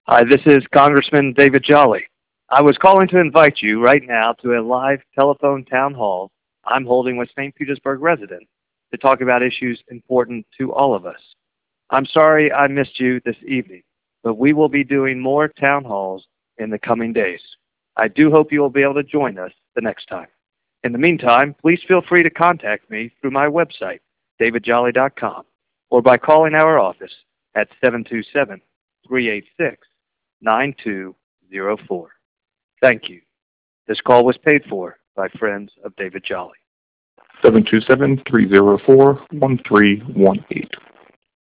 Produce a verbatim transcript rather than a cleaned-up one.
Hi, this is Congressman David Jolly. I was calling to invite you right now to a live telephone town hall I'm holding with Saint Petersburg residents to talk about issues important to all of us. I'm sorry I missed you this evening, but we will be doing more town halls in the coming days. I do hope you will be able to join us the next time. In the meantime, please feel free to contact me through my website, david jolly dot com, or by calling our office at seven two seven, three eight six, nine two zero four. Thank you. This call was paid for by friends of David Jolly. seven two seven, three zero four, one three one eight.